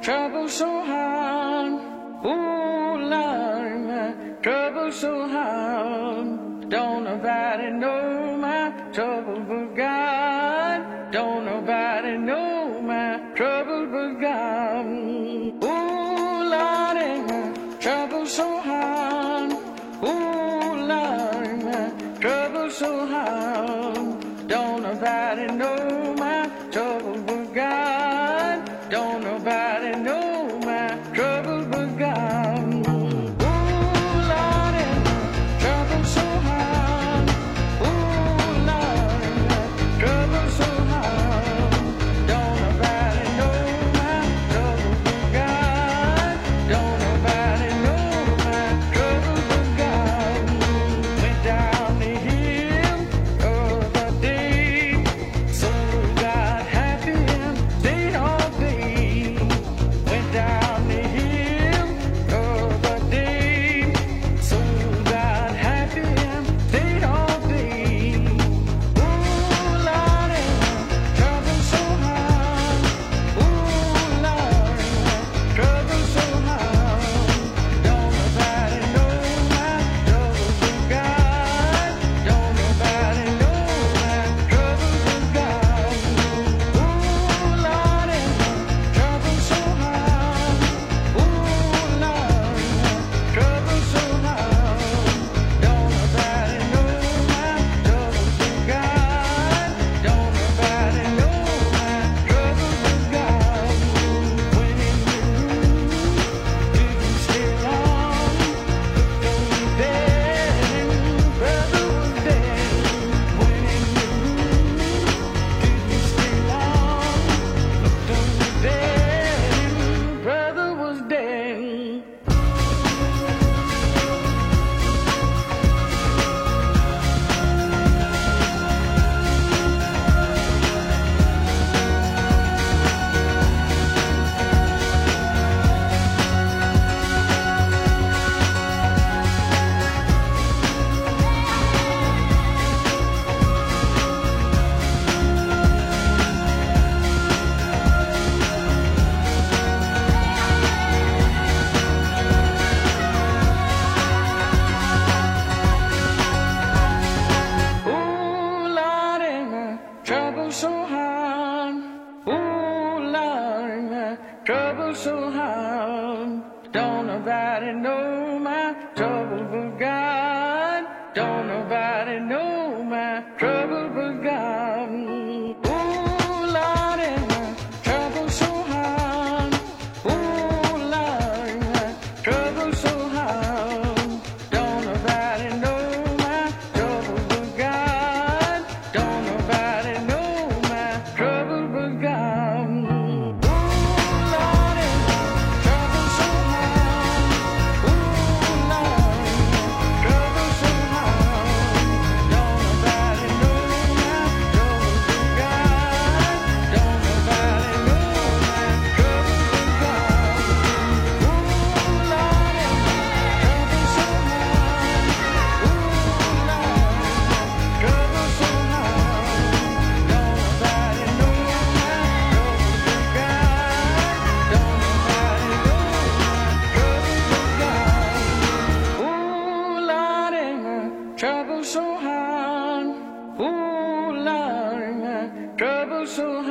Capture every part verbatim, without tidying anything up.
trouble so hard. Ooh, Lord, my trouble so hard. Don't nobody know my trouble but God. Don't nobody know my trouble but God. Ooh, Lord, my trouble so hard. Ooh, Lord, my trouble so hard. Don't nobody know my trouble but God. Don't nobody know my trouble but God. Ooh, Lord, my trouble so hard. Ooh, Lord, my trouble so hard. Don't nobody know my trouble but God. Don't nobody know my trouble but God. Went down the hill of the day, so got happy and stayed all day. Went down the hill of the day, so got happy and stayed all day. Ooh, Lord, trouble so hard. Ooh, Lord, trouble so hard. Don't nobody know my trouble but God. Don't nobody know my trouble but God. Ooh, Lord, trouble so hard. Ooh, Lord, trouble so hard. Don't nobody know my trouble but God. Don't nobody know my trouble but God. When in the room, didn't stay long. Looked on dead and brother was dead. When in the room, didn't stay long. Looked on dead and brother was dead. Ooh, Lord, my trouble so hard. Ooh, Lord, my trouble so hard. Don't nobody know my trouble but God. Don't nobody know my trouble but God. Ooh, Lord, my trouble so hard. Ooh, Lord, my trouble so hard. Don't nobody know my trouble but God. Don't nobody know my trouble but God. Ooh, Lord, trouble so hard. Ooh, Lord, trouble so hard. Don't nobody know my trouble but God. Don't nobody know my trouble but God. Ooh, Lord, trouble so hard. Ooh, Lord, trouble so hard. Don't nobody know my trouble but God. Don't nobody know my trouble but God. Ooh, Lord, my trouble so hard. Ooh, Lord, my trouble so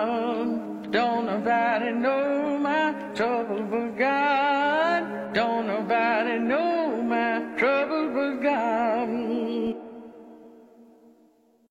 hard. Don't nobody know my trouble but God. Don't nobody know my trouble but God.